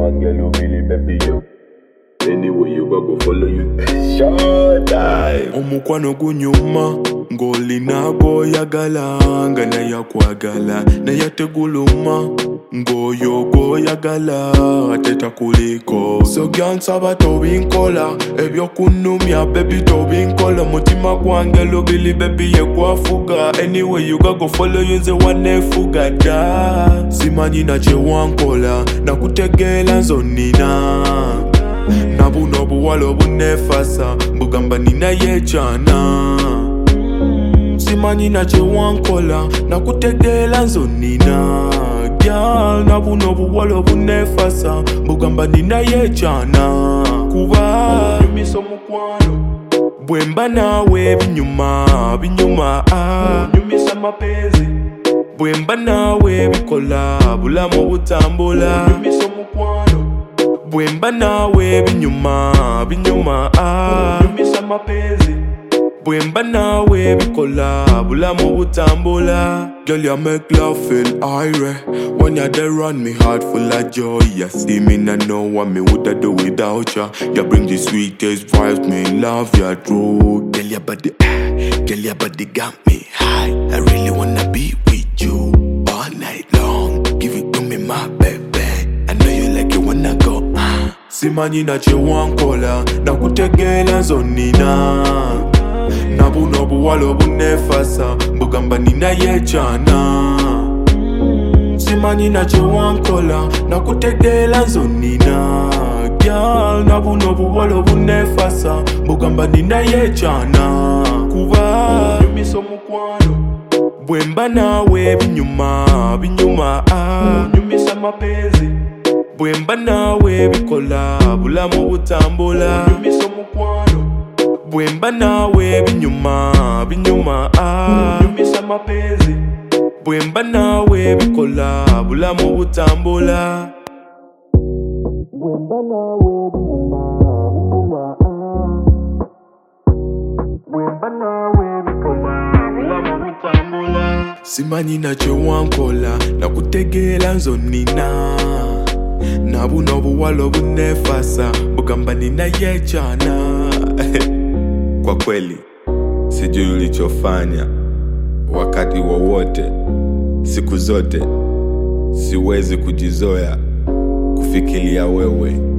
girl, who really baby you. Anyway you go follow you. Short time. Omukwano gunyuma ngoli nago yagala ngana yakwagala na yateguluma ngoyogo yagala ateta kuliko so gyansaba tobinkola ebyo kunumya baby tobinkola mutima gwange lubili baby yekwafuga anyway you go follow you nze wanefuga da simanyi na kyewankola nakutegeela nzonina nabuno obuwala obunefasa mbugamba nina yekyana simanyi na kyewankola nakutegeela nzonina gyal nabuno obuwala obunefasa mbugamba nina yekyana kuba nyumisa omukwano bwemba naawe binyuma nyumisa mapenzi bwemba naawe bikola bulamu obutambula nyumisa omukwano bwemba naawe binyuma nyumisa mapenzi bwemba naawe bikola bulamu butambula. Girl, you make love feel irate when you're there run me heart full of joy. You see me and know what me woulda do without ya. You bring the sweetest vibes, me love ya true. Girl, your body got me high. I really wanna be with you all night long. Give it to me, my baby. I know you like it when I go. Simanyi na kyewankola nakutegeela nzonina nabuno obuwala obunefasa mbugamba nina yekyana simanyi na kyewankola nakutegeela nzonina gyal nabuno obuwala obunefasa mbugamba nina yekyana kuba nyumisa omukwano bwemba naawe binyuma nyumisa mapenzi bwemba naawe bikola bulamu butambula nyumisa omukwano bwemba naawe binyuma nyumisa mapenzi bwemba naawe bikola bulamu butambula bwemba naawe binyuma bwemba naawe bikola bulamu butambula simanyi na kyewankola nakutegeela nzonina nabuno obuwala obunefasa bugamba nina yekyana. Kwa kweli sijui ulichofanya wakati wowote siku zote siwezi kujizoea kufikiria wewe